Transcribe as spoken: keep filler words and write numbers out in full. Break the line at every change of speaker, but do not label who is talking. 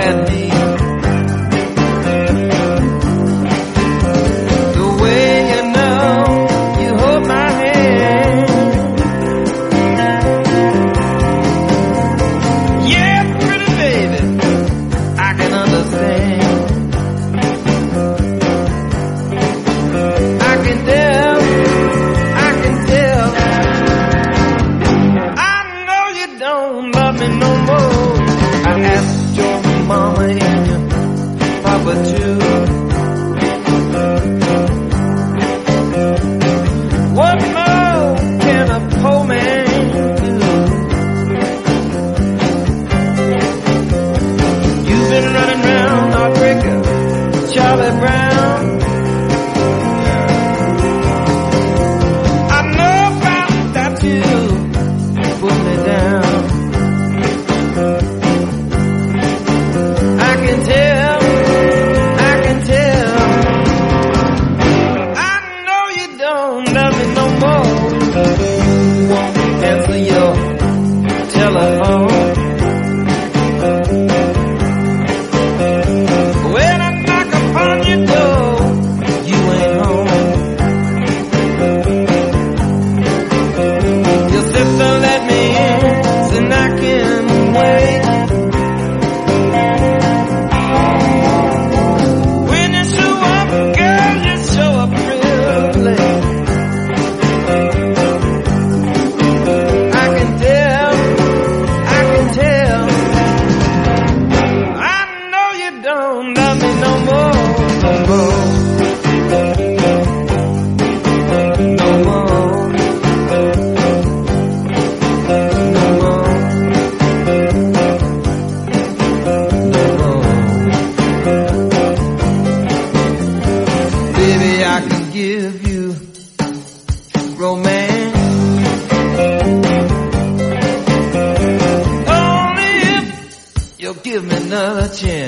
at me. The way you know you hold my hand. Yeah, pretty baby, I can understand. I can tell, I can tell. I know you don't love me no more. I asked your mama and your papa too. What more can a poor man do? You've been running round Heartbreaker, Charlie Brown. I know about that you put me down. I can tell, I can tell. I know you don't love me no more. You won't answer your telephone. When I knock upon your door, you ain't home. Your sister let me in, so I can wait. When you show up, girl, you show up real late. I can tell, I can tell. I know you don't love me no more, no more, no more, no more, no more. Baby, I can give you romance. Only if you'll give me another chance.